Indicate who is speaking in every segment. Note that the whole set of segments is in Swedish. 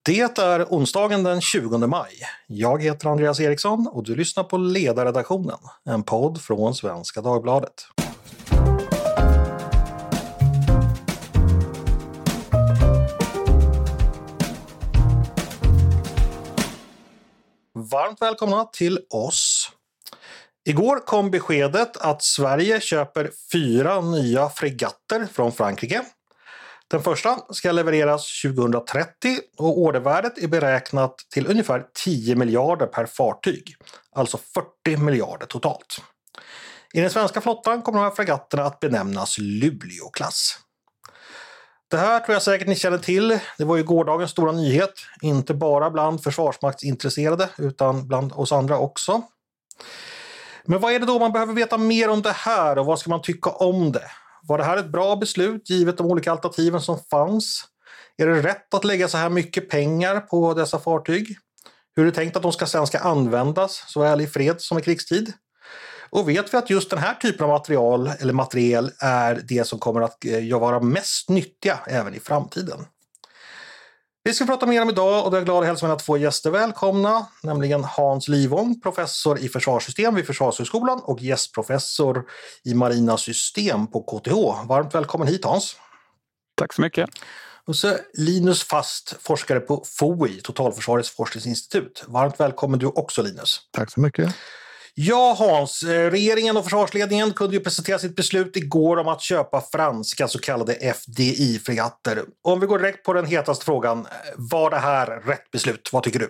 Speaker 1: Det är onsdagen den 20 maj. Jag heter Andreas Eriksson och du lyssnar på Ledarredaktionen, en podd från Svenska Dagbladet. Varmt välkomna till oss. Igår kom beskedet att Sverige köper 4 nya fregatter från Frankrike. Den första ska levereras 2030 och ordervärdet är beräknat till ungefär 10 miljarder per fartyg, alltså 40 miljarder totalt. I den svenska flottan kommer de här fregatterna att benämnas Luleå-klass. Det här tror jag säkert ni känner till. Det var ju gårdagens stora nyhet, inte bara bland försvarsmaktsintresserade utan bland oss andra också. Men vad är det då man behöver veta mer om det här och vad ska man tycka om det? Var det här ett bra beslut givet de olika alternativen som fanns? Är det rätt att lägga så här mycket pengar på dessa fartyg? Hur är det tänkt att de sen ska användas såväl i fred som i krigstid? Och vet vi att just den här typen av materiel är det som kommer att vara mest nyttiga även i framtiden? Vi ska prata mer om idag och jag är glad att hälsa mina 2 gäster välkomna, nämligen Hans Livång, professor i försvarssystem vid Försvarshögskolan och gästprofessor i marina system på KTH. Varmt välkommen hit Hans.
Speaker 2: Tack så mycket.
Speaker 1: Och så Linus Fast, forskare på FOI, Totalförsvarets forskningsinstitut. Varmt välkommen du också Linus.
Speaker 3: Tack så mycket.
Speaker 1: Ja Hans, regeringen och försvarsledningen kunde ju presentera sitt beslut igår om att köpa franska så kallade FDI-fregatter. Om vi går direkt på den hetaste frågan, var det här rätt beslut? Vad tycker du?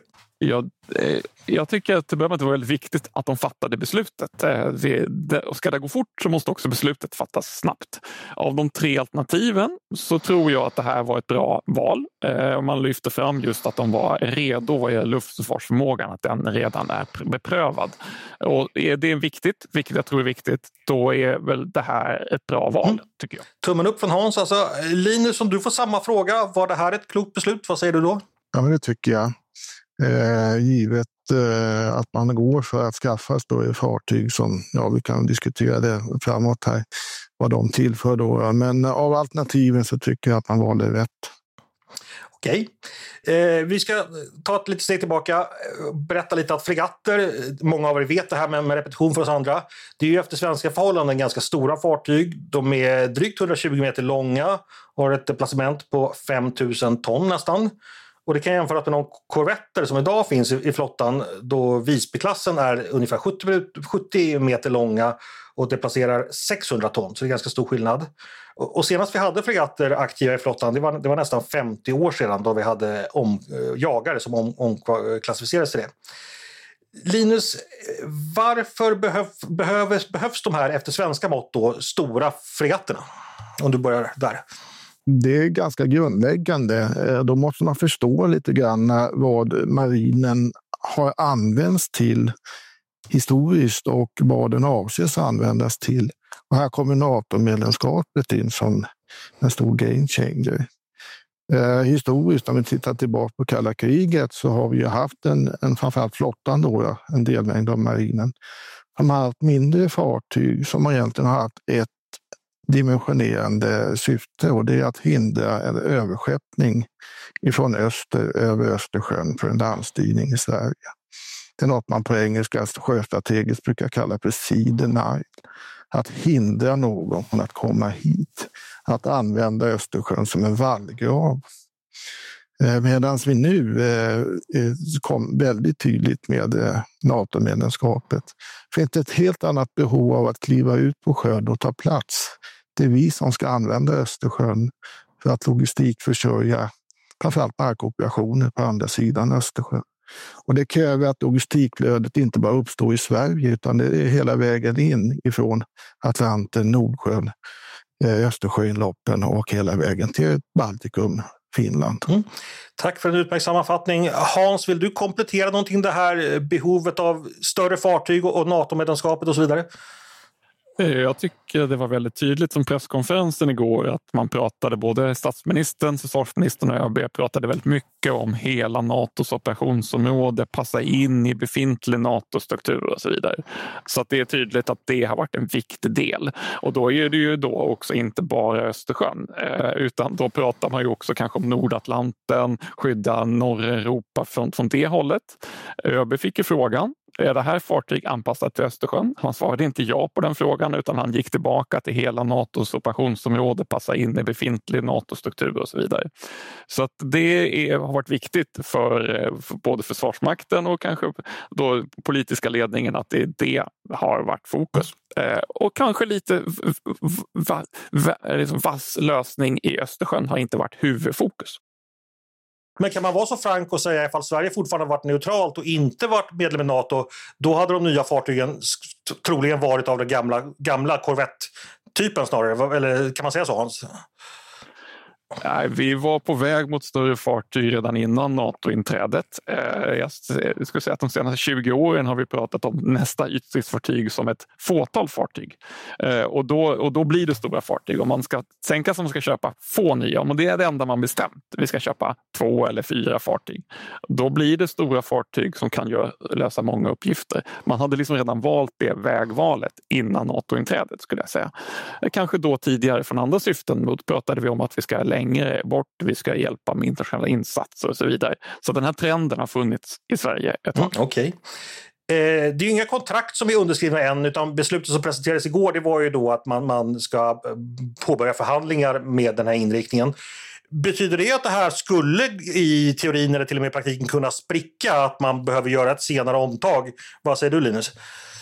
Speaker 2: Jag tycker att det var väldigt viktigt att de fattade beslutet. Ska det gå fort så måste också beslutet fattas snabbt. Av de 3 alternativen så tror jag att det här var ett bra val. Man lyfter fram just att de var redo vad gäller luftförsvarsförmågan, att den redan är beprövad. Och är det viktigt, vilket jag tror är viktigt, då är väl det här ett bra val, tycker jag.
Speaker 1: Tummen upp från Hans. Alltså, Linus, om du får samma fråga, var det här ett klokt beslut? Vad säger du då?
Speaker 3: Ja, men det tycker jag. Givet att man går för att skaffa större fartyg som, ja vi kan diskutera det framåt här, vad de tillför då. Men av alternativen så tycker jag att man valde rätt.
Speaker 1: Okej. Vi ska ta ett litet steg tillbaka, berätta lite att fregatter, många av er vet det här med repetition för oss andra, det är ju efter svenska förhållanden ganska stora fartyg, de är drygt 120 meter långa, har ett placement på 5000 ton nästan. Och det kan jämföras med de korvetter som idag finns i flottan då Visbyklassen är ungefär 70 meter långa och det placerar 600 ton, så det är ganska stor skillnad. Och senast vi hade fregatter aktiva i flottan, det var nästan 50 år sedan då vi hade jagare som omklassificerades till det. Linus, varför behövs de här efter svenska mått då stora fregatterna? Om du börjar där.
Speaker 3: Det är ganska grundläggande. Då måste man förstå lite grann vad marinen har använts till historiskt och vad den avses användas till. Och här kommer NATO-medlemskapet in som en stor game changer. Historiskt, om vi tittar tillbaka på kalla kriget, så har vi ju haft en framförallt flottan då, en delmängd av marinen. De har haft mindre fartyg som egentligen har haft ett dimensionerande syfte, och det är att hindra en överskeppning ifrån öster över Östersjön för en landstyrning i Sverige. Det är något man på engelska sjöstrategiskt brukar kalla för sea denial. Att hindra någon från att komma hit. Att använda Östersjön som en vallgrav. Medan vi nu kom väldigt tydligt med NATO-medlemskapet. Finns det ett helt annat behov av att kliva ut på sjön och ta plats. Det är vi som ska använda Östersjön för att logistikförsörja framförallt markoperationer på andra sidan Östersjön. Och det kräver att logistikflödet inte bara uppstår i Sverige utan det är hela vägen in ifrån Atlanten, Nordsjön, Östersjöinloppen och hela vägen till Baltikum, Finland.
Speaker 1: Tack för en utmärkt sammanfattning. Hans, vill du komplettera någonting det här behovet av större fartyg och NATO-medlemskapet och så vidare?
Speaker 2: Jag tycker det var väldigt tydligt som presskonferensen igår att man pratade, både statsministern, försvarsministern och ÖB pratade väldigt mycket om hela NATOs operationsområde, passa in i befintlig NATO-struktur och så vidare. Så att det är tydligt att det har varit en viktig del. Och då är det ju då också inte bara Östersjön, utan då pratar man ju också kanske om Nordatlanten, skydda norra Europa från det hållet. ÖB fick ju frågan, är det här fartyg anpassat till Östersjön? Han svarade inte ja på den frågan, utan han gick tillbaka till hela NATOs operationsområde, passa in i befintlig NATO-struktur och så vidare. Så att det har varit viktigt för både Försvarsmakten och kanske då politiska ledningen att det har varit fokus. Och kanske lite vass lösning i Östersjön har inte varit huvudfokus.
Speaker 1: Men kan man vara så frank och säga ifall Sverige fortfarande varit neutralt och inte varit medlem i NATO, då hade de nya fartygen troligen varit av den gamla korvetttypen snarare, eller kan man säga så, Hans?
Speaker 2: Nej, vi var på väg mot större fartyg redan innan NATO-inträdet. Jag skulle säga att de senaste 20 åren har vi pratat om nästa ytstridsfartyg som ett fåtal fartyg. Och då blir det stora fartyg. Om man ska tänka som man ska köpa få nya, om det är det enda man bestämt, vi ska köpa 2 eller 4 fartyg. Då blir det stora fartyg som kan lösa många uppgifter. Man hade liksom redan valt det vägvalet innan NATO-inträdet, skulle jag säga. Kanske då tidigare från andra syften, då pratade vi om att vi ska längre bort, vi ska hjälpa med internationella insatser och så vidare. Så den här trenden har funnits i Sverige ett tag.
Speaker 1: Okej. Det är ju inga kontrakt som är underskrivna än, utan beslutet som presenterades igår, det var ju då att man ska påbörja förhandlingar med den här inriktningen. Betyder det att det här skulle i teorin eller till och med i praktiken kunna spricka, att man behöver göra ett senare omtag? Vad säger du, Linus?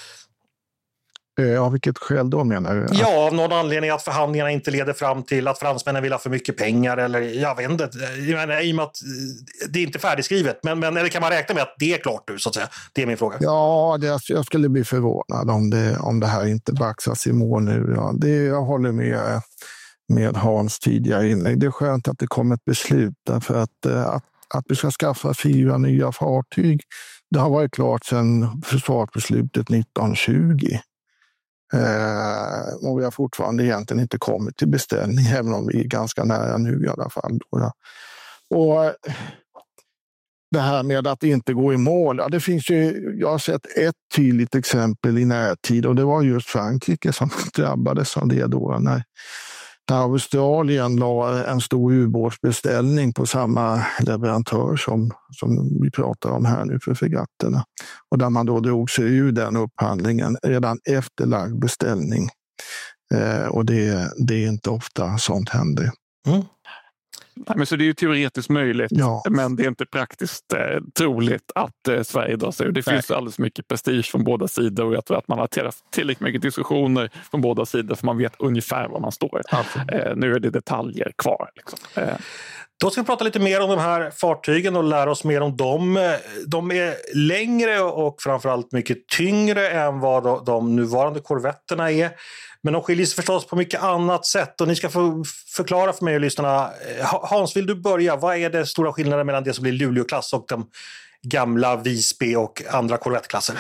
Speaker 3: Av vilket skäl då, menar du?
Speaker 1: Ja, av någon anledning att förhandlingarna inte leder fram till att fransmännen vill ha för mycket pengar, eller jag vet inte, i och med att det är inte färdigskrivet, men eller kan man räkna med att det är klart nu, så att säga? Det är min fråga.
Speaker 3: Ja, jag skulle bli förvånad om det här inte baxas i mål nu. Ja. Jag håller med Hans tidigare inlägg. Det är skönt att det kommer ett beslut, därför att vi ska skaffa 4 nya fartyg. Det har varit klart sedan försvarsbeslutet 1920. Och vi har fortfarande egentligen inte kommit till beställning, även om vi är ganska nära nu i alla fall. Och det här med att inte gå i mål, ja, det finns ju, jag har sett ett tydligt exempel i närtid, och det var just Frankrike som drabbades av det då, när Australien la en stor ubåtsbeställning på samma leverantör som vi pratar om här nu för fregatterna. Och där man då drog sig ur den upphandlingen redan efter lagd beställning. Och det är inte ofta sånt händer.
Speaker 2: Mm. Nej, men så det är ju teoretiskt möjligt,
Speaker 3: ja.
Speaker 2: Men det är inte praktiskt troligt att Sverige drar sig ur. Det finns alldeles mycket prestige från båda sidor, och jag tror att man har tillräckligt mycket diskussioner från båda sidor för man vet ungefär var man står. Nu är det detaljer kvar. Liksom.
Speaker 1: Då ska vi prata lite mer om de här fartygen och lära oss mer om dem. De är längre och framförallt mycket tyngre än vad de nuvarande korvetterna är. Men de skiljer sig förstås på mycket annat sätt, och ni ska få förklara för mig och lyssnarna. Hans, vill du börja? Vad är det stora skillnaden mellan det som blir Luleå-klass och de gamla Visby och andra korvettklasser?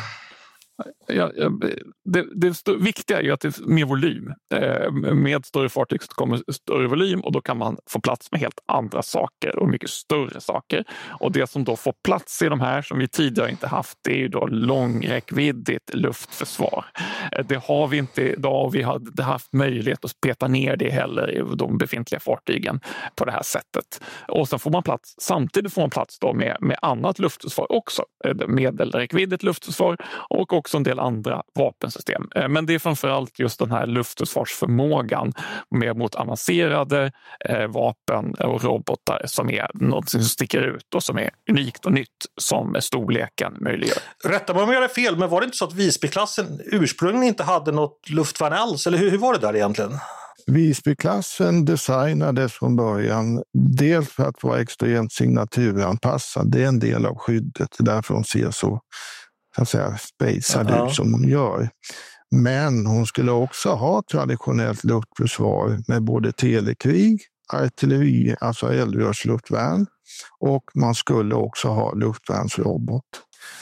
Speaker 2: Det viktiga är ju att det är mer volym. Med större fartyg så kommer större volym, och då kan man få plats med helt andra saker och mycket större saker. Och det som då får plats i de här som vi tidigare inte haft, det är ju då långräckviddigt luftförsvar. Det har vi inte idag, och vi har haft möjlighet att peta ner det heller i de befintliga fartygen på det här sättet. Och sen får man plats, samtidigt får man plats då med annat luftförsvar också. Medelräckviddigt luftförsvar och också en del andra vapensystem. Men det är framförallt just den här luftförsvarsförmågan mot avancerade vapen och robotar som är något som sticker ut och som är unikt och nytt som storleken möjliggör.
Speaker 1: Rätta mig om jag gör fel, men var det inte så att Visbyklassen ursprungligen inte hade något luftvärn alls? Eller hur var det där egentligen?
Speaker 3: Visbyklassen designades från början dels för att vara extremt signaturanpassad. Det är en del av skyddet, därför hon ser så att säga spejsad ut som hon gör. Men hon skulle också ha traditionellt luftförsvar med både telekrig, artilleri, alltså eldrörsluftvärn, och man skulle också ha luftvärnsrobot.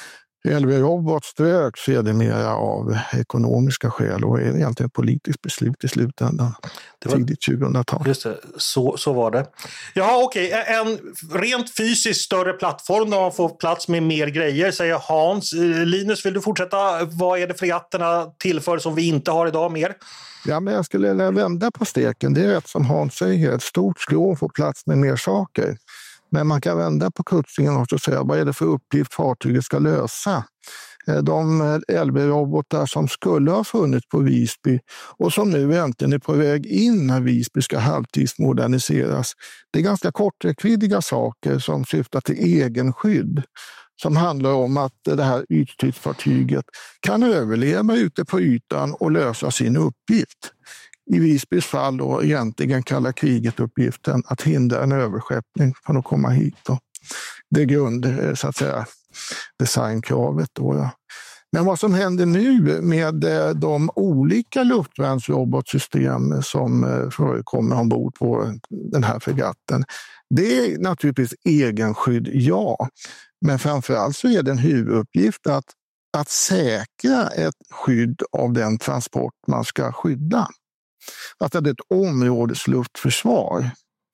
Speaker 3: LV Robot strök sedermera av ekonomiska skäl och är egentligen ett politiskt beslut i slutändan. Tidigt 2000-tal.
Speaker 1: Just det, så var det. Ja, okej. En rent fysiskt större plattform där man får plats med mer grejer, säger Hans. Linus, vill du fortsätta? Vad är det fregatterna tillför som vi inte har idag mer?
Speaker 3: Ja, men jag skulle vända på steken. Det är rätt som Hans säger, ett stort skrov får plats med mer saker. Men man kan vända på kuttingen och säga vad är det för uppgift fartyget ska lösa. De LB-robotar som skulle ha funnits på Visby och som nu äntligen är på väg in när Visby ska halvtidsmoderniseras. Det är ganska korträckviddiga saker som syftar till egenskydd. Som handlar om att det här ytstridsfartyget kan överleva ute på ytan och lösa sin uppgift. I Visbys fall då egentligen kallar kriget uppgiften att hindra en överskeppning från att komma hit. Då. Det är grund, så att säga, designkravet. Då. Men vad som händer nu med de olika luftvärnsrobotsystem som förekommer ombord på den här fregatten, det är naturligtvis egenskydd, ja. Men framförallt så är det en huvuduppgift att säkra ett skydd av den transport man ska skydda. Att det är ett områdesluftförsvar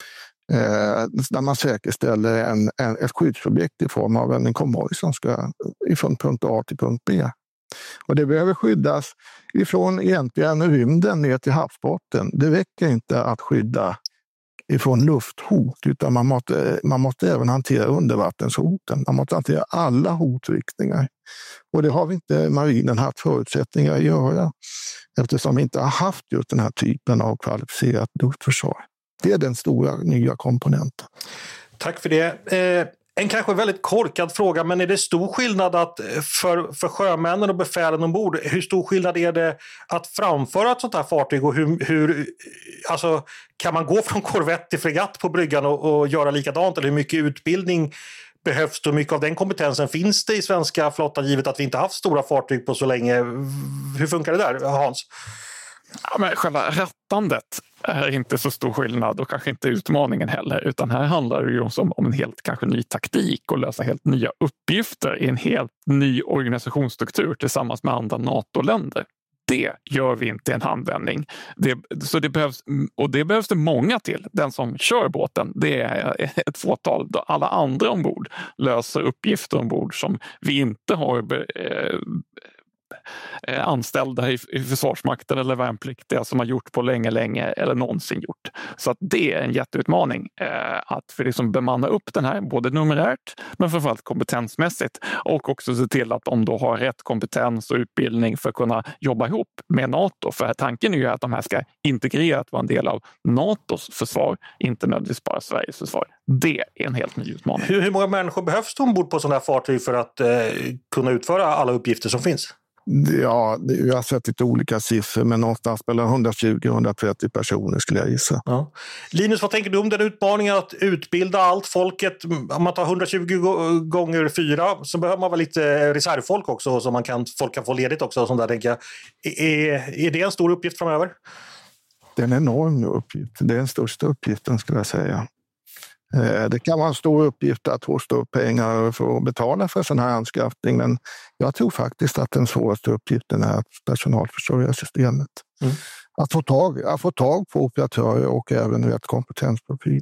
Speaker 3: där man säkerställer ett skyddsobjekt i form av en konvoj som ska ifrån punkt A till punkt B. Och det behöver skyddas ifrån egentligen rymden ner till havsbotten. Det räcker inte att skydda ifrån lufthot, utan man måste även hantera undervattenshoten. Man måste hantera alla hotriktningar. Och det har vi inte marinen haft förutsättningar att göra, eftersom vi inte har haft just den här typen av kvalificerat luftförsvar. Det är den stora nya komponenten.
Speaker 1: Tack för det. En kanske väldigt korkad fråga, men är det stor skillnad att för sjömännen och befälen ombord, hur stor skillnad är det att framföra ett sånt här fartyg och hur alltså, kan man gå från korvett till fregatt på bryggan och göra likadant, eller hur mycket utbildning behövs och mycket av den kompetensen finns det i svenska flottan givet att vi inte haft stora fartyg på så länge? Hur funkar det där, Hans?
Speaker 2: Ja, men själva rattandet är inte så stor skillnad och kanske inte utmaningen heller, utan här handlar det ju om en helt kanske ny taktik och lösa helt nya uppgifter i en helt ny organisationsstruktur tillsammans med andra NATO-länder. Det gör vi inte i en handvändning. Det behövs det många till. Den som kör båten, det är ett fåtal. Alla andra ombord löser uppgifter ombord som vi inte har anställda i Försvarsmakten eller värnpliktiga som har gjort på länge eller någonsin gjort. Så att det är en jätteutmaning att för liksom bemanna upp den här, både numerärt men framförallt kompetensmässigt, och också se till att de då har rätt kompetens och utbildning för att kunna jobba ihop med NATO. För tanken är ju att de här ska integrerat vara en del av NATOs försvar, inte nödvändigtvis bara Sveriges försvar. Det är en helt ny utmaning.
Speaker 1: Hur många människor behövs det ombord på sådana här fartyg för att kunna utföra alla uppgifter som finns?
Speaker 3: Ja, jag har sett lite olika siffror, men någonstans mellan 120-130 personer skulle jag gissa. Ja.
Speaker 1: Linus, vad tänker du om den utmaningen att utbilda allt folket? Om man tar 120 gånger 4 så behöver man väl lite reservfolk också, så folk kan få ledigt också. Och sånt där, tänker jag. Är det en stor uppgift framöver?
Speaker 3: Det är en enorm uppgift. Det är den största uppgiften, skulle jag säga. Det kan vara en stor uppgift att hosta upp pengar för att betala för sån här anskaffning, men jag tror faktiskt att den svåraste uppgiften är att personalförsörja systemet. Att få tag på operatörer och även rätt kompetensprofil.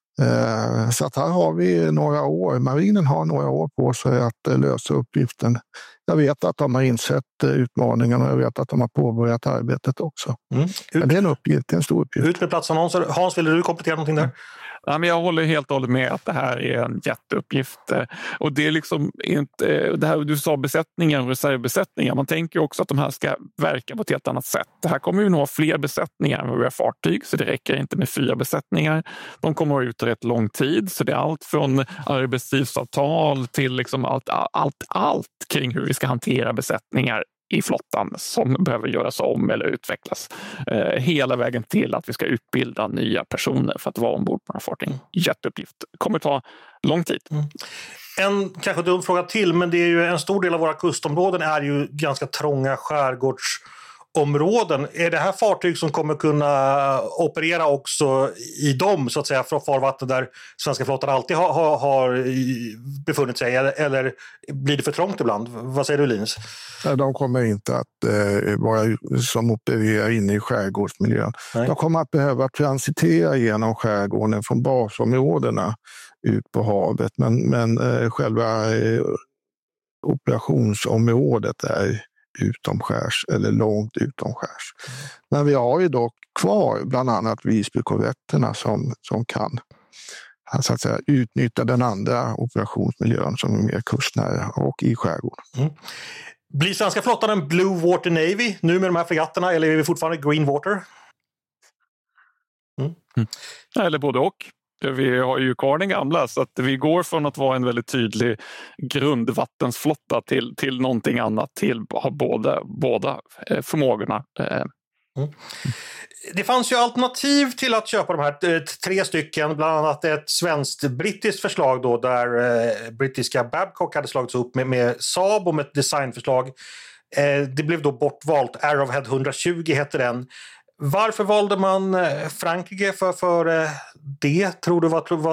Speaker 3: Så att här har vi några år. Marinen har några år på sig att lösa uppgiften. Jag vet att de har insett utmaningen och jag vet att de har påbörjat arbetet också. Men det är en uppgift, det är en stor uppgift.
Speaker 1: Ut med platsannonser. Hans, vill du komplettera någonting där?
Speaker 2: Ja, men jag håller helt och hållet med att det här är en jätteuppgift. Och det är liksom inte, det här du sa, besättningar och reservbesättningar. Man tänker också att de här ska verka på ett helt annat sätt. Det här kommer ju nog ha fler besättningar än vad vi har fartyg, så det räcker inte med 4 besättningar. De kommer att ha ut rätt lång tid, så det är allt från arbetstidsavtal till liksom allt kring hur vi ska hantera besättningar i flottan som behöver göras om eller utvecklas. Hela vägen till att vi ska utbilda nya personer för att vara ombord på den här fartygen. Jätteuppgift. Det kommer ta lång tid.
Speaker 1: En kanske dum fråga till, men det är ju en stor del av våra kustområden är ju ganska trånga skärgårdsområden. områden. Är det här fartyg som kommer kunna operera också i dem, så att säga, från farvatten där svenska flottan alltid har befunnit sig? Eller blir det för trångt ibland? Vad säger du, Linus?
Speaker 3: De kommer inte att vara som opererar inne i skärgårdsmiljön.
Speaker 1: Nej.
Speaker 3: De kommer att behöva transitera genom skärgården från basområdena ut på havet. Men själva operationsområdet är utomskärs eller långt utomskärs. Men vi har ju dock kvar bland annat Visbykorvetterna som kan, så att säga, utnyttja den andra operationsmiljön som är mer kustnära och i skärgården.
Speaker 1: Mm. Blir svenska flottan en Blue Water Navy nu med de här fregatterna, eller är vi fortfarande Green Water?
Speaker 2: Eller både och. Vi har ju kvar den gamla, så att vi går från att vara en väldigt tydlig grundvattensflotta till någonting annat, till att ha båda förmågorna.
Speaker 1: Det fanns ju alternativ till att köpa de här 3 stycken, bland annat ett svenskt-brittiskt förslag då, där brittiska Babcock hade slagits upp med Saab om ett designförslag. Det blev då bortvalt. Arrowhead 120 hette den. Varför valde man Frankrike för det, tror du?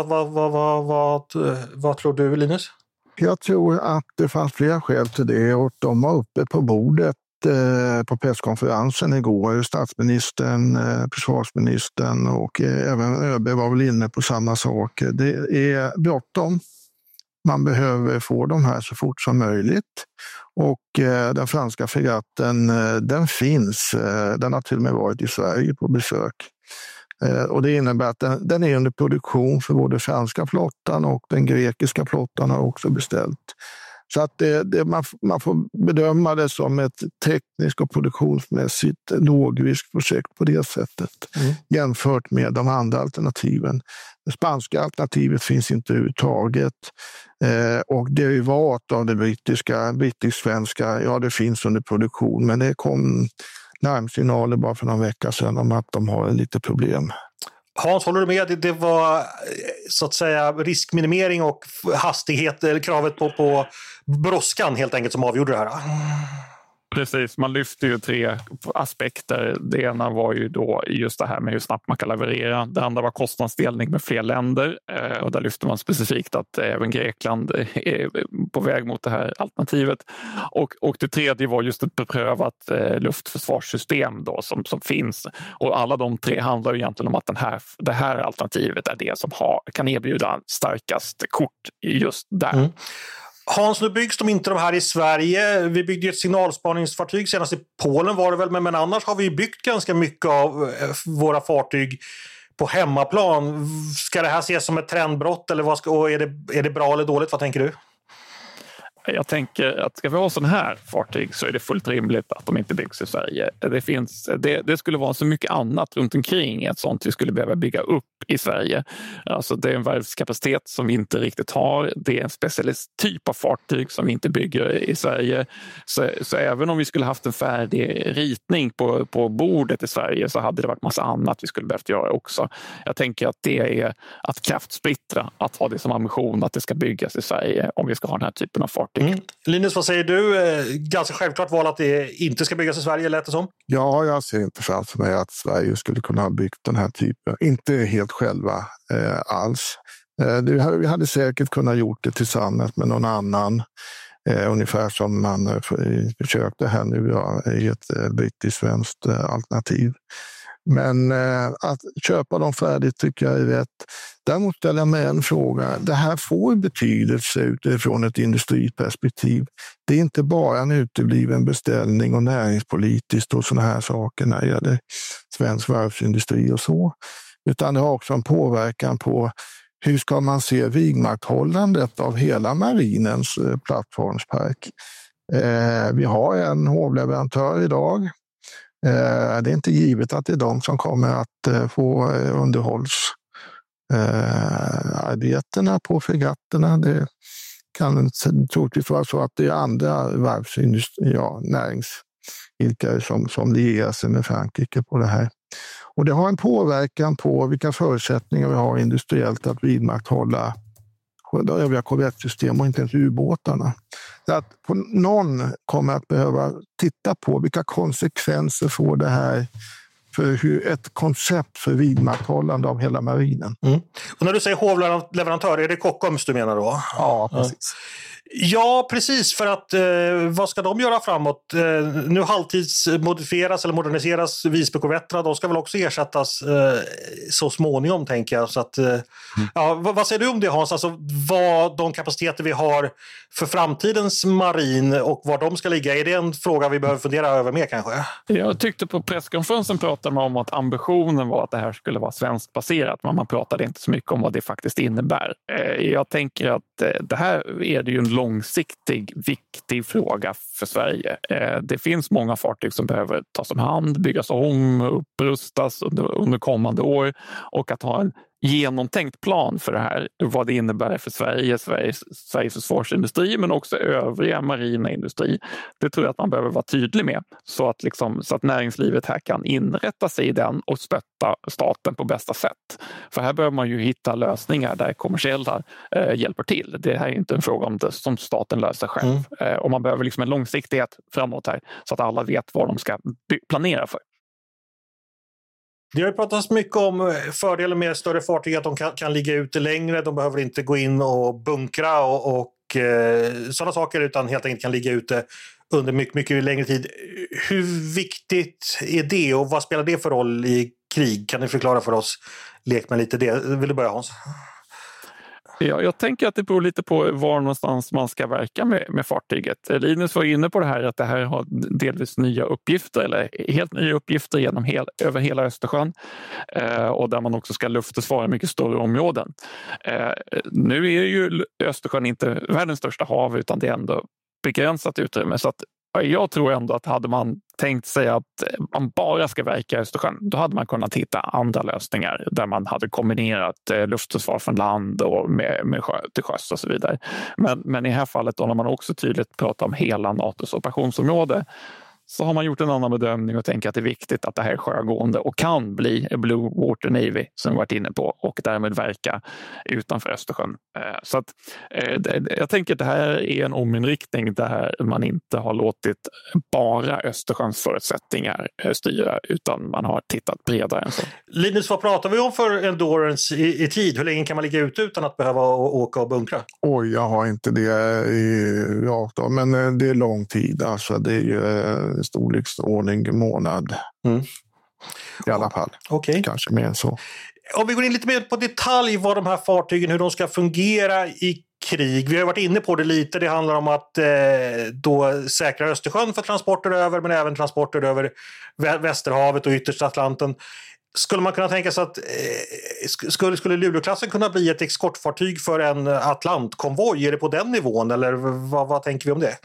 Speaker 1: Vad tror du, Linus?
Speaker 3: Jag tror att det fanns flera skäl till det, och de var uppe på bordet på presskonferensen igår. Statsministern, försvarsministern och även ÖB var väl inne på samma sak. Det är bråttom. Man behöver få de här så fort som möjligt. Och den franska fregatten, den finns. Den har till och med varit i Sverige på besök. Och det innebär att den är under produktion för både franska flottan och den grekiska flottan har också beställt. Så att man får bedöma det som ett tekniskt och produktionsmässigt lågriskprojekt på det sättet. Jämfört med de andra alternativen. Det spanska alternativet finns inte överhuvudtaget. Och derivat av det brittisk-svenska, ja, det finns under produktion. Men det kom larmsignaler bara för några veckor sedan om att de har lite problem.
Speaker 1: Hans, håller du med? Det var, så att säga, riskminimering och hastighet, eller kravet på brådskan helt enkelt, som avgjorde det här.
Speaker 2: Precis, man lyfter ju 3 aspekter. Det ena var ju då just det här med hur snabbt man kan leverera. Det andra var kostnadsdelning med fler länder. Och där lyfter man specifikt att även Grekland är på väg mot det här alternativet. Och det tredje var just ett beprövat luftförsvarssystem då, som finns. Och alla de 3 handlar ju egentligen om att det här alternativet är det som kan erbjuda starkast kort just där.
Speaker 1: Hans, nu byggs de inte de här i Sverige. Vi byggde ett signalspaningsfartyg senast i Polen var det väl, men annars har vi byggt ganska mycket av våra fartyg på hemmaplan. Ska det här ses som ett trendbrott, eller är det bra eller dåligt? Vad tänker du?
Speaker 2: Jag tänker att ska vi ha sådana här fartyg så är det fullt rimligt att de inte byggs i Sverige. Det skulle vara så mycket annat runt omkring ett sånt vi skulle behöva bygga upp i Sverige. Alltså det är en varvskapacitet som vi inte riktigt har. Det är en specialist typ av fartyg som vi inte bygger i Sverige. Så även om vi skulle haft en färdig ritning på bordet i Sverige så hade det varit massa annat vi skulle behövt göra också. Jag tänker att det är att kraftsplittra, att ha det som ambition att det ska byggas i Sverige om vi ska ha den här typen av fartyg.
Speaker 1: Linus, vad säger du? Ganska självklart val att det inte ska byggas i Sverige, lät det som?
Speaker 3: Ja, jag ser inte framför mig att Sverige skulle kunna ha byggt den här typen. Inte helt själva alls. Vi hade säkert kunnat gjort det tillsammans med någon annan. Ungefär som man försökte här nu i ett brittiskt-svenskt alternativ. Men att köpa dem färdigt tycker jag är rätt. Däremot ställer jag mig en fråga. Det här får betydelse utifrån ett industriperspektiv. Det är inte bara en utebliven beställning och näringspolitiskt och sådana här saker när det gäller svensk varvsindustri och så. Utan det har också en påverkan på hur ska man se vidmakthållandet av hela marinens plattformspark. Vi har en hovleverantör idag. Det är inte givet att det är de som kommer att få underhållsarbetena på fregatterna. Det kan troligtvis vara så att det är andra näringsidkare som lierar sig med Frankrike på det här. Och det har en påverkan på vilka förutsättningar vi har industriellt att vidmakthålla övriga korvettsystem och inte ens ubåtarna. Så att någon kommer att behöva titta på vilka konsekvenser får det här för hur ett koncept för vidmakthållande av hela marinen.
Speaker 1: Och när du säger hovleverantör, är det Kockums du menar då?
Speaker 3: Ja, precis.
Speaker 1: Ja, precis. För att vad ska de göra framåt? Nu halvtidsmodifieras eller moderniseras Visbykorvetterna. De ska väl också ersättas så småningom, tänker jag. Så att, ja, vad säger du om det, Hans? Alltså, vad de kapaciteter vi har för framtidens marin och var de ska ligga, är det en fråga vi behöver fundera över mer kanske?
Speaker 2: Jag tyckte på presskonferensen pratade man om att ambitionen var att det här skulle vara svenskbaserat, men man pratade inte så mycket om vad det faktiskt innebär. Jag tänker att det här är det ju en långsiktig, viktig fråga för Sverige. Det finns många fartyg som behöver tas om hand, byggas om, upprustas under kommande år, och att ha en genomtänkt plan för det här, vad det innebär för Sveriges försvarsindustri men också övriga marina industri. Det tror jag att man behöver vara tydlig med så att näringslivet här kan inrätta sig i den och stötta staten på bästa sätt. För här behöver man ju hitta lösningar där kommersiella hjälper till. Det här är inte en fråga om det som staten löser själv. Och man behöver liksom en långsiktighet framåt här så att alla vet vad de ska planera för.
Speaker 1: Det har ju pratats mycket om fördelen med större fartyg, att de kan ligga ute längre. De behöver inte gå in och bunkra och sådana saker, utan helt enkelt kan ligga ute under mycket, mycket längre tid. Hur viktigt är det och vad spelar det för roll i krig? Kan ni förklara för oss, lekmän, lite det? Vill du börja, Hans?
Speaker 2: Ja, jag tänker att det beror lite på var någonstans man ska verka med fartyget. Linus var inne på det här att det här har delvis nya uppgifter eller helt nya uppgifter över hela Östersjön och där man också ska luftförsvara mycket större områden. Nu är ju Östersjön inte världens största hav, utan det är ändå begränsat utrymme, så att jag tror ändå att hade man tänkt sig att man bara ska verka i Östersjön, då hade man kunnat hitta andra lösningar där man hade kombinerat luftförsvar från land och med till sjöss och så vidare. Men i det här fallet, då när man också tydligt pratar om hela NATOs operationsområde, så har man gjort en annan bedömning och tänker att det är viktigt att det här är sjögående och kan bli Blue Water Navy som vi varit inne på, och därmed verka utanför Östersjön. Så att, jag tänker att det här är en ominriktning där man inte har låtit bara Östersjöns förutsättningar styra, utan man har tittat bredare än så.
Speaker 1: Linus, vad pratar vi om för endurance i tid? Hur länge kan man ligga ute utan att behöva åka och bunkra?
Speaker 3: Oj, jag har inte det rakt av, men det är lång tid. Alltså det är ju storleksordning månad. I alla fall.
Speaker 1: Okay.
Speaker 3: Kanske mer än så.
Speaker 1: Om vi går in lite mer på detalj vad de här fartygen, hur de ska fungera i krig. Vi har varit inne på det lite. Det handlar om att då säkra Östersjön för transporter över, men även transporter över Västerhavet och yttersta Atlanten. Skulle man kunna tänka sig att skulle Luleåklassen kunna bli ett eskortfartyg för en Atlantkonvoj? Är det på den nivån, eller vad tänker vi om det?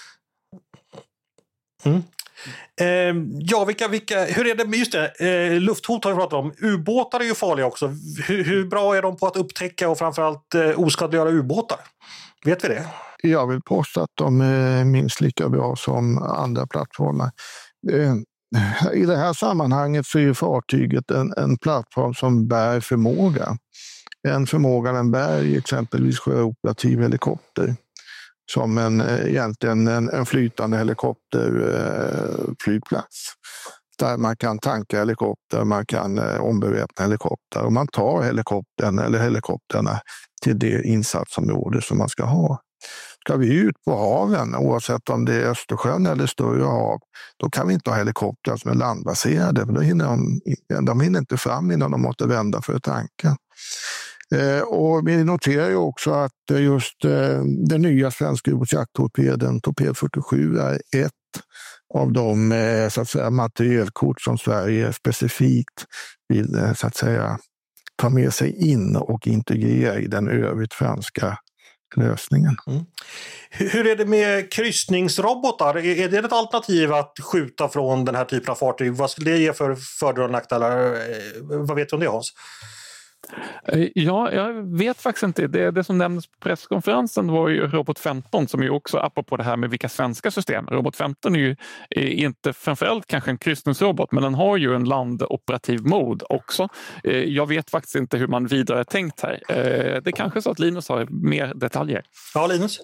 Speaker 1: Ja, hur är det med just det? Lufthot har vi pratat om. Ubåtar är ju farliga också. Hur bra är de på att upptäcka och framförallt oskadliggöra ubåtar? Vet vi det?
Speaker 3: Jag vill påstå att de är minst lika bra som andra plattformar. I det här sammanhanget så är ju fartyget en plattform som bär förmåga. En förmåga den bär i exempelvis sjöoperativ helikopter. Som egentligen en flytande helikopterflygplats. Där man kan tanka helikopter, man kan ombeväpna helikopter. Och man tar helikoptern eller helikopterna till det insatsområde som man ska ha. Ska vi ut på haven, oavsett om det är Östersjön eller större hav, då kan vi inte ha helikoptrar som är landbaserade. För då de hinner inte fram innan de måste vända för att tanka. Och vi noterar ju också att just den nya svenska ubåtsjakttorpeden, Torped 47, är ett av de så att säga, materielkort som Sverige specifikt vill så att säga, ta med sig in och integrera i den övrigt franska lösningen.
Speaker 1: Hur är det med kryssningsrobotar? Är det ett alternativ att skjuta från den här typen av fartyg? Vad skulle det ge för fördelar och nackdelar? Vad vet du om det, Hans?
Speaker 2: Ja, jag vet faktiskt inte. Det som nämndes på presskonferensen var ju Robot 15, som är också apropå det här med vilka svenska system. Robot 15 är ju inte framförallt kanske en kryssningsrobot, men den har ju en landoperativ mod också. Jag vet faktiskt inte hur man vidare tänkt här. Det är kanske så att Linus har mer detaljer.
Speaker 1: Ja, Linus?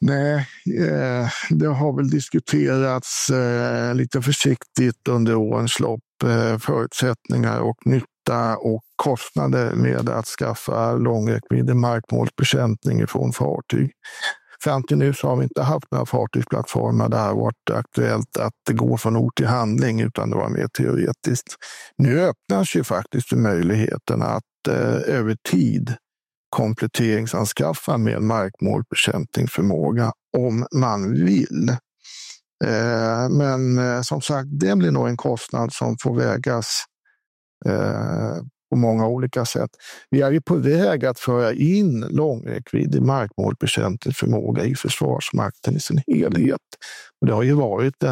Speaker 3: Nej, det har väl diskuterats lite försiktigt under årens lopp, förutsättningar och nytta och kostnader med att skaffa långräckviddig markmålsbekämpning från fartyg. Fram till nu så har vi inte haft några fartygsplattformar där det har varit aktuellt att det går från ord till handling, utan det var mer teoretiskt. Nu öppnas ju faktiskt möjligheten att över tid kompletteringsanskaffa med markmålsbekämpningsförmåga om man vill. Men som sagt, det blir nog en kostnad som får vägas på många olika sätt. Vi är ju på väg att föra in långräckviddig markmålsbekämpningsförmåga i Försvarsmakten i sin helhet. Och det har ju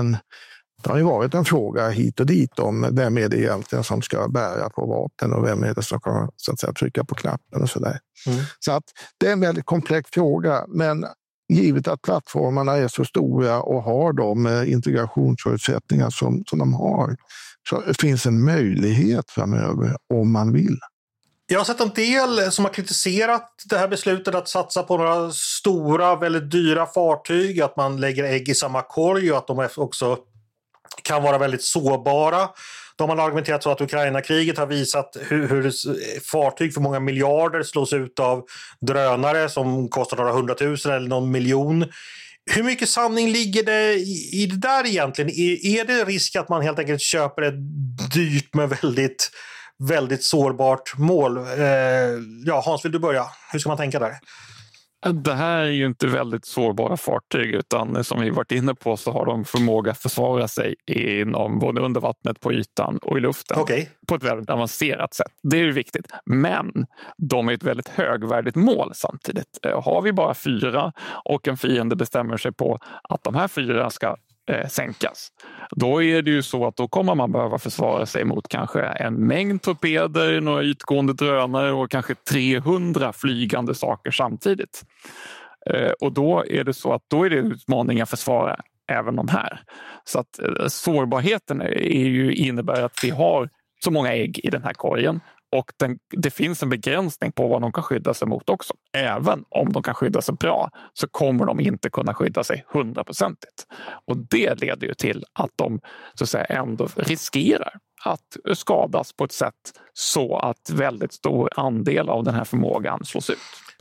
Speaker 3: varit en fråga hit och dit om vem är det egentligen som ska bära på vapen och vem är det som ska så att säga, trycka på knappen och sådär. Så att det är en väldigt komplex fråga, men givet att plattformarna är så stora och har de integrationsförutsättningar som de har, så finns en möjlighet framöver om man vill.
Speaker 1: Jag har sett en del som har kritiserat det här beslutet att satsa på några stora, väldigt dyra fartyg, att man lägger ägg i samma korg och att de också kan vara väldigt sårbara. De har argumenterat så att Ukraina-kriget har visat hur fartyg för många miljarder slås ut av drönare som kostar några 100 000 eller någon miljon. Hur mycket sanning ligger det i det där egentligen? Är det risk att man helt enkelt köper ett dyrt men väldigt, väldigt sårbart mål? Hans, vill du börja? Hur ska man tänka där?
Speaker 2: Det här är ju inte väldigt sårbara fartyg, utan som vi varit inne på så har de förmåga att försvara sig inom både under vattnet, på ytan och i luften. På ett väldigt avancerat sätt. Det är ju viktigt. Men de är ett väldigt högvärdigt mål samtidigt. Har vi bara 4 och en fiende bestämmer sig på att de här 4 ska sänkas, då är det ju så att då kommer man behöva försvara sig mot kanske en mängd torpeder, några ytgående drönare och kanske 300 flygande saker samtidigt. Och då är det så att då är det utmaningar att försvara även de här. Så att sårbarheten innebär att vi har så många ägg i den här korgen. Och det finns en begränsning på vad de kan skydda sig mot också. Även om de kan skydda sig bra så kommer de inte kunna skydda sig 100%. Och det leder ju till att de så att säga ändå riskerar att skadas på ett sätt så att väldigt stor andel av den här förmågan slås ut.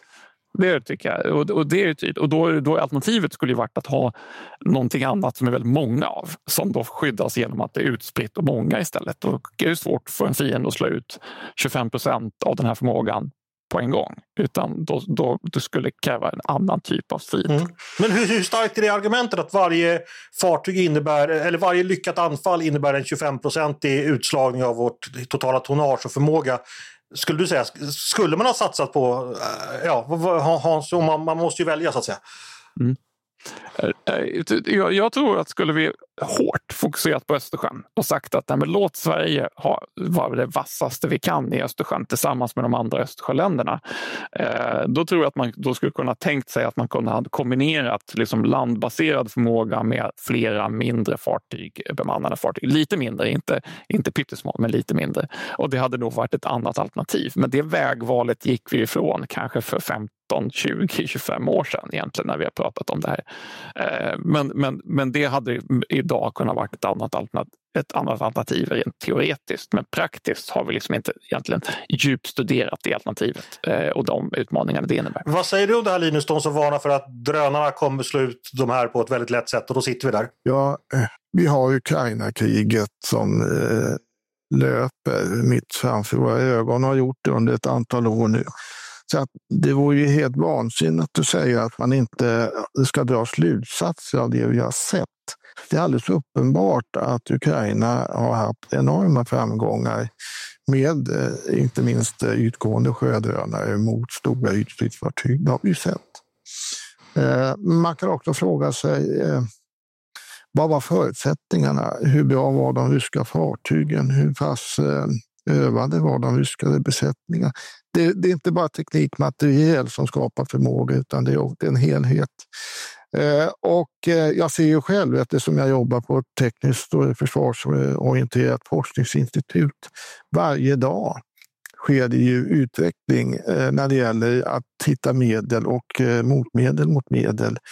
Speaker 2: Det tycker jag. Och det är tydligt. Och då alternativet skulle ju varit att ha någonting annat som är väldigt många av. Som då skyddas genom att det är utspritt och många istället. Och det är svårt för en fiende att slå ut 25% av den här förmågan på en gång. Utan då skulle kräva en annan typ av strid.
Speaker 1: Men hur starkt är det argumentet att varje fartyg innebär, eller varje lyckat anfall innebär en 25% utslagning av vårt totala tonnage och förmåga? Skulle du säga, skulle man ha satsat på, Hans, man måste ju välja så att säga.
Speaker 2: Jag tror att skulle vi hårt fokuserat på Östersjön och sagt att låt Sverige vara det vassaste vi kan i Östersjön tillsammans med de andra Östersjöländerna, då tror jag att man då skulle kunna tänkt sig att man kunde ha kombinerat liksom landbaserad förmåga med flera mindre fartyg, bemannade fartyg. Lite mindre, inte pyttesmå, men lite mindre. Och det hade nog varit ett annat alternativ. Men det vägvalet gick vi ifrån kanske för 15, 20, 25 år sedan egentligen när vi har pratat om det här. Men det hade idag kunnat vara ett annat alternativ rent teoretiskt. Men praktiskt har vi liksom inte egentligen djupstuderat det alternativet och de utmaningarna det innebär.
Speaker 1: Vad säger du om det här, Linus, de som varnar för att drönarna kommer slå ut de här på ett väldigt lätt sätt, och då sitter vi där?
Speaker 3: Ja, vi har Ukraina-kriget som löper mitt framför våra ögon och har gjort det under ett antal år nu. Så att det vore ju helt vansinnigt att säga att man inte ska dra slutsatser av det vi har sett. Det är alldeles uppenbart att Ukraina har haft enorma framgångar med inte minst ytgående sjödrönare mot stora ytstridsfartyg. Det har vi ju sett. Man kan också fråga sig, vad var förutsättningarna? Hur bra var de ryska fartygen? Hur pass övade var de ryska besättningar? Det är inte bara teknikmaterial som skapar förmåga, utan det är en helhet. Och jag ser ju själv, eftersom jag jobbar på ett tekniskt och försvarsorienterat forskningsinstitut, varje dag sker det ju utveckling när det gäller att hitta medel och motmedel mot medel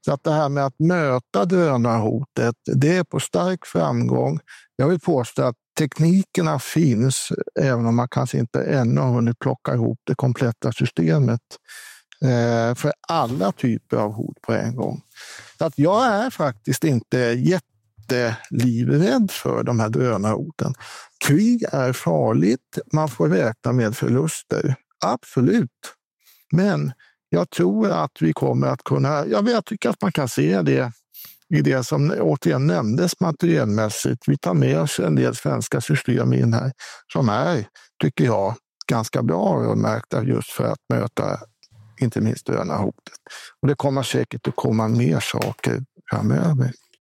Speaker 3: Så att det här med att möta drönarhotet, det är på stark framgång. Jag vill påstå att teknikerna finns, även om man kanske inte ännu har hunnit plocka ihop det kompletta systemet för alla typer av hot på en gång. Så att jag är faktiskt inte jättelivrädd för de här drönarhoten. Krig är farligt, man får räkna med förluster. Absolut. Men jag tror att vi kommer att kunna, jag tycker att man kan se det i det som återigen nämndes materielmässigt. Vi tar med oss en del svenska system in här som är, tycker jag, ganska bra och märkta just för att möta inte minst drönarhotet. Och det kommer säkert att komma mer saker framöver.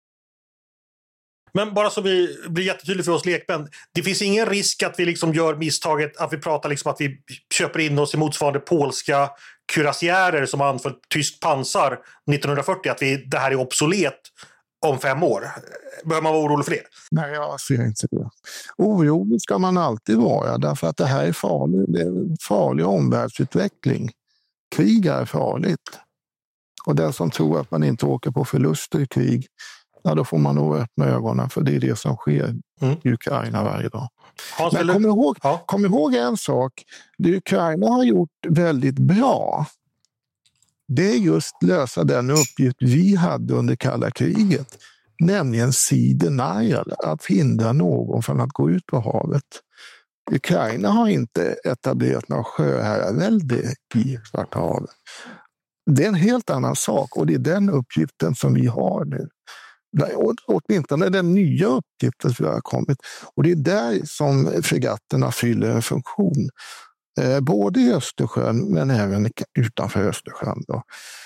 Speaker 1: Men bara så vi blir jättetydligt för oss lekmän. Det finns ingen risk att vi liksom gör misstaget att vi pratar liksom att vi köper in oss i motsvarande polska kürassiärer som anföll tysk pansar 1940. Att det här är obsolet om 5 år. Behöver man vara orolig för det?
Speaker 3: Nej, jag ser inte det. Orolig ska man alltid vara därför att det här är farligt. Det är en farlig omvärldsutveckling. Krig är farligt. Och den som tror att man inte åker på förluster i krig, ja, då får man nog öppna ögonen för det är det som sker i Ukraina varje dag. Men kom ihåg en sak. Det Ukraina har gjort väldigt bra, det är just lösa den uppgift vi hade under kalla kriget. Nämligen sea denial, att hindra någon från att gå ut på havet. Ukraina har inte etablerat några sjöherravälde i Svarta havet. Det är en helt annan sak och det är den uppgiften som vi har nu. Åtminstone den nya uppgiften som har kommit. Och det är där som fregatterna fyller en funktion. Både i Östersjön men även utanför Östersjön. Då.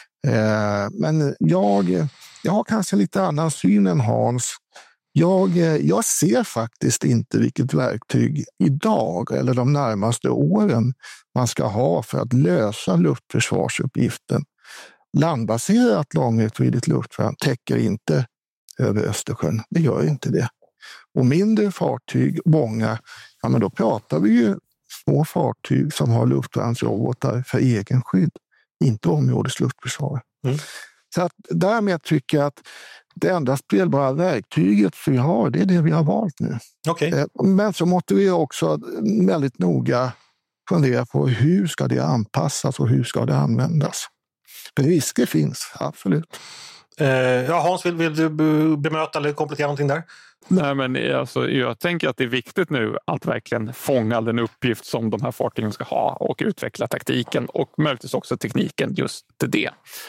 Speaker 3: Men jag har kanske lite annan syn än Hans. Jag ser faktiskt inte vilket verktyg idag eller de närmaste åren man ska ha för att lösa luftförsvarsuppgiften. Landbaserat långräckviddigt luftvärn täcker inte över Östersjön. Det gör inte det. Och mindre fartyg, många, ja men då pratar vi ju små fartyg som har luftvärnsrobotar för egen skydd. Inte områdesluftförsvar. Så att därmed tycker jag att det enda spelbara verktyget vi har, det är det vi har valt nu.
Speaker 1: Okay.
Speaker 3: Men så måste vi också väldigt noga fundera på hur ska det anpassas och hur ska det användas. För risker finns, absolut.
Speaker 1: Hans, vill du bemöta eller komplettera någonting där?
Speaker 2: Nej, men alltså, jag tänker att det är viktigt nu att verkligen fånga den uppgift som de här fartygen ska ha och utveckla taktiken och möjligtvis också tekniken just till det.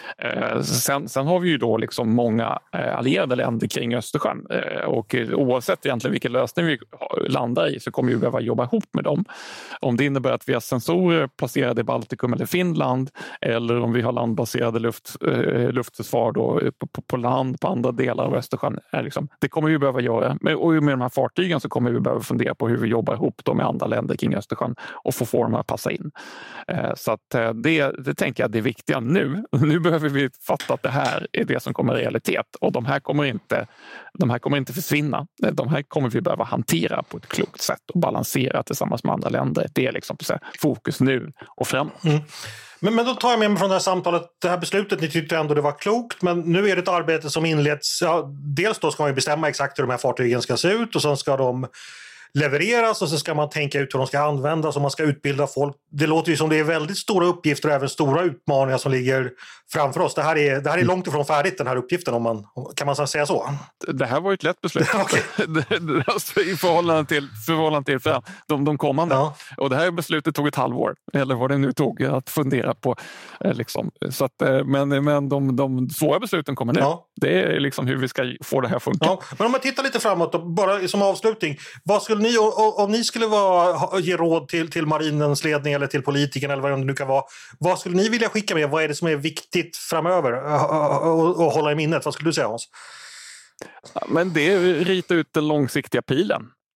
Speaker 2: Sen har vi ju då liksom många allierade länder kring Östersjön och oavsett egentligen vilken lösning vi landar i så kommer vi behöva jobba ihop med dem. Om det innebär att vi har sensorer placerade i Baltikum eller Finland eller om vi har landbaserade luftförsvar då på land på andra delar av Östersjön, liksom, det kommer vi behöva göra. Och med de här fartygen så kommer vi behöva fundera på hur vi jobbar ihop dem med andra länder kring Östersjön och få dem att passa in. Så att det tänker jag det är viktiga nu. Nu behöver vi fatta att det här är det som kommer i realitet och de här kommer inte försvinna. De här kommer vi behöva hantera på ett klokt sätt och balansera tillsammans med andra länder. Det är liksom fokus nu och framåt.
Speaker 1: Men då tar jag med mig från det här samtalet, det här beslutet, ni tyckte ändå det var klokt, men nu är det ett arbete som inleds, dels då ska man ju bestämma exakt hur de här fartygen ska se ut och sen ska de levereras och så ska man tänka ut hur de ska användas och man ska utbilda folk. Det låter ju som det är väldigt stora uppgifter och även stora utmaningar som ligger framför oss. Det här är långt ifrån färdigt den här uppgiften kan man säga så?
Speaker 2: Det här var ju ett lätt beslut. Alltså, i förhållande till de kommande. Ja. Och det här beslutet tog ett halvår eller vad det nu tog att fundera på. Liksom. Så att, men de svåra besluten kommer nu. Ja. Det är liksom hur vi ska få det här funka. Ja. Men om man tittar lite framåt och bara som avslutning. Vad skulle ni, om ni skulle ge råd till marinens ledning eller till politikerna eller vad det nu kan vara. Vad skulle ni vilja skicka med? Vad är det som är viktigt framöver och hålla i minnet? Vad skulle du säga, Hans? Ja, men det är rita ut den långsiktiga pilen.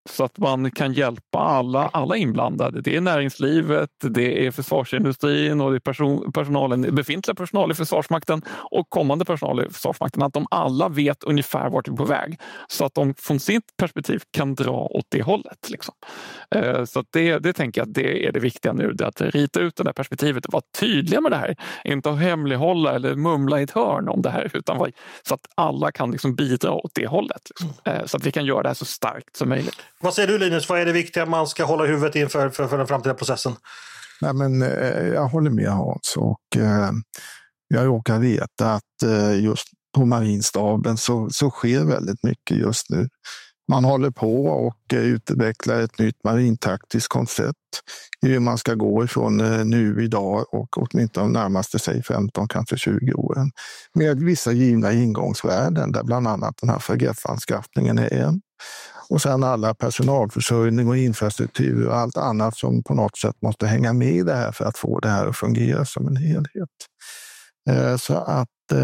Speaker 2: så att man kan hjälpa alla inblandade. Det är näringslivet, det är försvarsindustrin och det är befintliga personal i Försvarsmakten och kommande personal i Försvarsmakten, att de alla vet ungefär vart vi är på väg så att de från sitt perspektiv kan dra åt det hållet. Liksom. Så att det tänker jag att det är det viktiga nu, det att rita ut det där perspektivet och vara tydliga med det här. Inte hemlighålla eller mumla i ett hörn om det här, utan så att alla kan liksom bidra åt det hållet. Liksom. Så att vi kan göra det här så starkt som möjligt.
Speaker 1: Vad säger du, Linus? Vad är det viktiga man ska hålla i huvudet inför för den framtida processen?
Speaker 3: Nej, men, jag håller med Hans, och jag råkar veta att just på Marinstaben så sker väldigt mycket just nu. Man håller på och utvecklar ett nytt marintaktiskt koncept. Hur man ska gå ifrån nu idag och åtminstone de närmaste sig 15, kanske 20 åren. Med vissa givna ingångsvärden där bland annat den här fregattanskaffningen är en. Och sen alla personalförsörjning och infrastruktur och allt annat som på något sätt måste hänga med i det här för att få det här att fungera som en helhet. Så att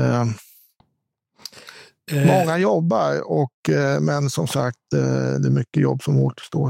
Speaker 3: många jobbar, men som sagt det är mycket jobb som återstår.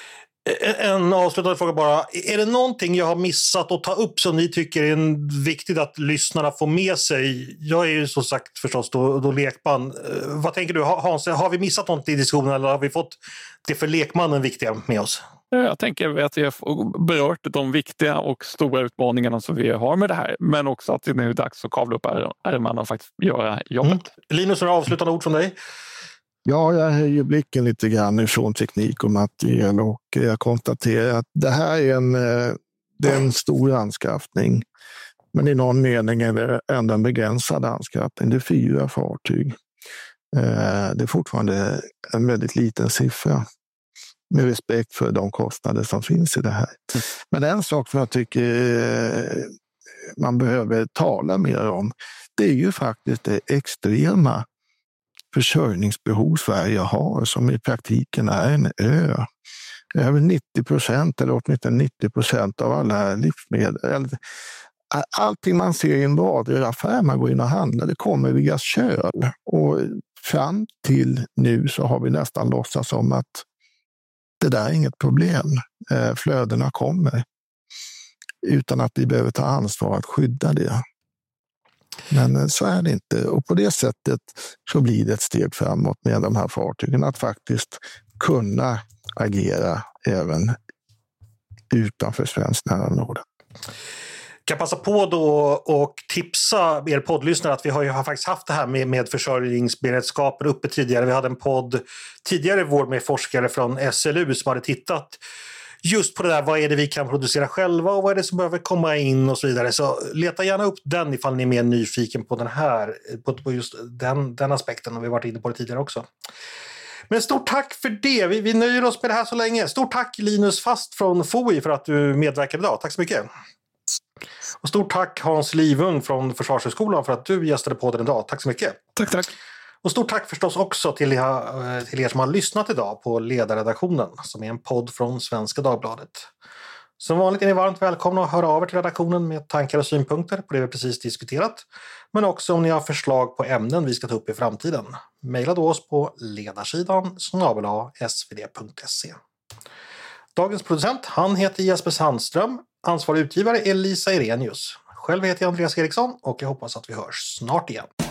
Speaker 1: En avslutande fråga bara. Är det någonting jag har missat att ta upp som ni tycker är viktigt att lyssnarna får med sig? Jag är ju som sagt förstås då lekman. Vad tänker du, Hans? Har vi missat något i diskussionen eller har vi fått det för lekmannen viktiga med oss?
Speaker 2: Jag tänker att vi har berört de viktiga och stora utmaningarna som vi har med det här. Men också att det nu är dags att kavla upp ärmarna och faktiskt göra jobbet.
Speaker 1: Linus, några avslutande ord från dig?
Speaker 3: Ja, jag höjer blicken lite grann ifrån teknik och material och jag konstaterar att det här är en stor anskaffning. Men i någon mening är det ändå en begränsad anskaffning. Det är 4 fartyg. Det är fortfarande en väldigt liten siffra med respekt för de kostnader som finns i det här. Men en sak som jag tycker man behöver tala mer om, det är ju faktiskt det extrema försörjningsbehov Sverige har, som i praktiken är en ö. Över 90% eller åtminstone 90% av alla livsmedel, allting man ser i en varuaffär man går in och handlar, det kommer via köl. Och fram till nu så har vi nästan låtsats som att det där är inget problem. Flödena kommer utan att vi behöver ta ansvar att skydda det. Men så är det inte. Och på det sättet så blir det ett steg framåt med de här fartygen att faktiskt kunna agera även utanför svenskt närområde.
Speaker 1: Kan passa på då och tipsa er poddlyssnare att vi har faktiskt haft det här med försörjningsberedskapen uppe tidigare. Vi hade en podd tidigare i vår med forskare från SLU som hade tittat just på det där, vad är det vi kan producera själva och vad är det som behöver komma in och så vidare. Så leta gärna upp den ifall ni är mer nyfiken på den här, på just den aspekten, och vi har varit inne på det tidigare också. Men stort tack för det. Vi nöjer oss med det här så länge. Stort tack Linus Fast från FOI för att du medverkade idag. Tack så mycket. Och stort tack Hans Livung från Försvarshögskolan för att du gästade podden idag. Tack så mycket.
Speaker 2: Tack.
Speaker 1: Och stort tack förstås också till er som har lyssnat idag på Ledarredaktionen, som är en podd från Svenska Dagbladet. Som vanligt är ni varmt välkomna att höra av er till redaktionen med tankar och synpunkter på det vi precis diskuterat. Men också om ni har förslag på ämnen vi ska ta upp i framtiden. Maila då oss på ledarsidan@svd.se. Dagens producent, han heter Jesper Sandström. Ansvarig utgivare är Lisa Irenius. Själv heter jag Andreas Eriksson och jag hoppas att vi hörs snart igen.